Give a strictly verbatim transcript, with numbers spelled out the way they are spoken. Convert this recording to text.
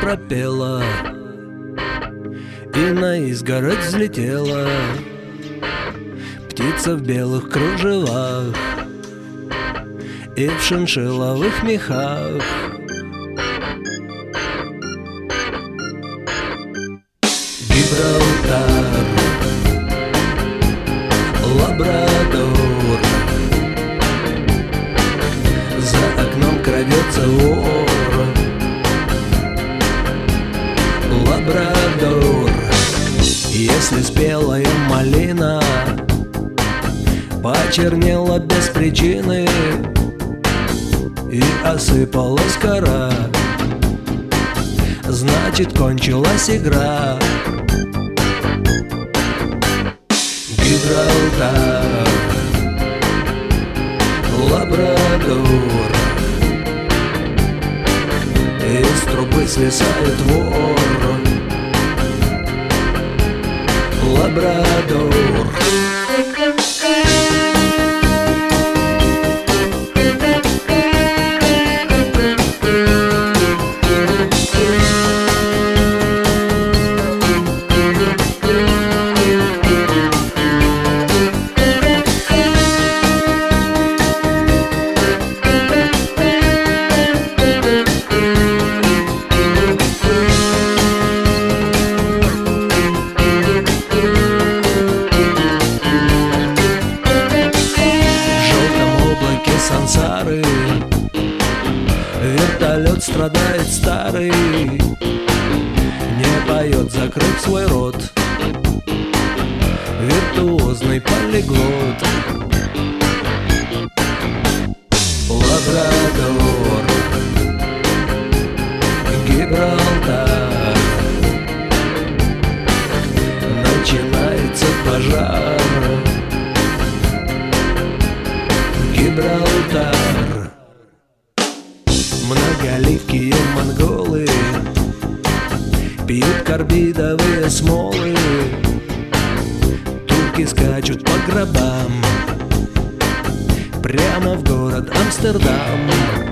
пропела и на изгородь взлетела птица в белых кружевах и в шиншилловых мехах. Гибралтар, Лабрадор, за окном крадется вор. Лабрадор, если спелая малина почернела без причины и осыпалась кора, значит, кончилась игра. Гибралтар, Лабрадор, из трубы свисает вор. Лабрадор. Сансары вертолет страдает старый, не поет, закрыв свой рот, виртуозный полиглот. Лабрадор, Гибралтар, начинается пожар. Гибралтар, многоливкие монголы пьют карбидовые смолы, турки скачут по гробам прямо в город Амстердам.